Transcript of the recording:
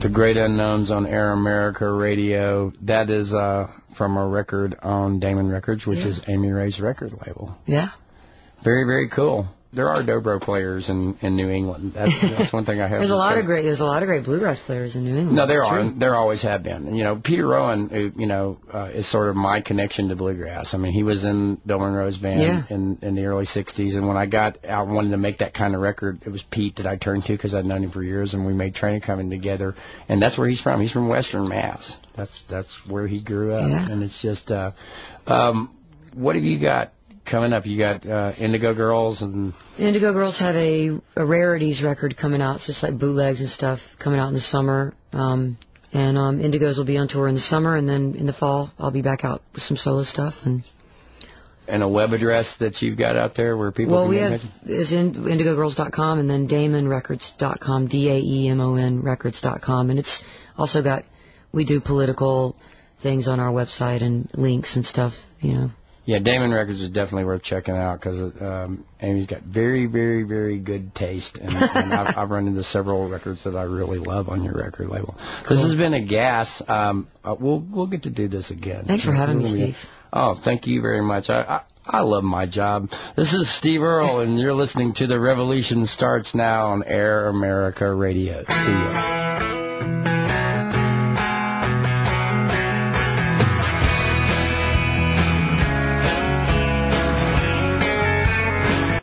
The Great Unknowns on Air America Radio. That is from a record on Damon Records, which is Amy Ray's record label. Yeah. Very, very cool. There are dobro players in New England. That's one thing I have. There's a lot of great bluegrass players in New England. No, there are. There always have been. And, you know, Peter Rowan, is sort of my connection to bluegrass. I mean, he was in Bill Monroe's band in the early '60s, and when I got out wanting to make that kind of record, it was Pete that I turned to because I'd known him for years, and we made Train Coming together. And that's where he's from. He's from Western Mass. That's where he grew up. Yeah. And it's just, what have you got coming up? You got Indigo Girls and Indigo Girls have a rarities record coming out. It's just like bootlegs and stuff coming out in the summer. And Indigos will be on tour in the summer, and then in the fall I'll be back out with some solo stuff. And a web address that you've got out there where people can we have is indigogirls.com and then daemonrecords.com, DAEMON records.com, and it's also got, we do political things on our website and links and stuff, you know. Yeah, Damon Records is definitely worth checking out because Amy's got very, very, very good taste, and I've run into several records that I really love on your record label. Cool. This has been a gas. We'll get to do this again. Thanks for having me, Steve. Oh, thank you very much. I love my job. This is Steve Earle, and you're listening to The Revolution Starts Now on Air America Radio. See ya.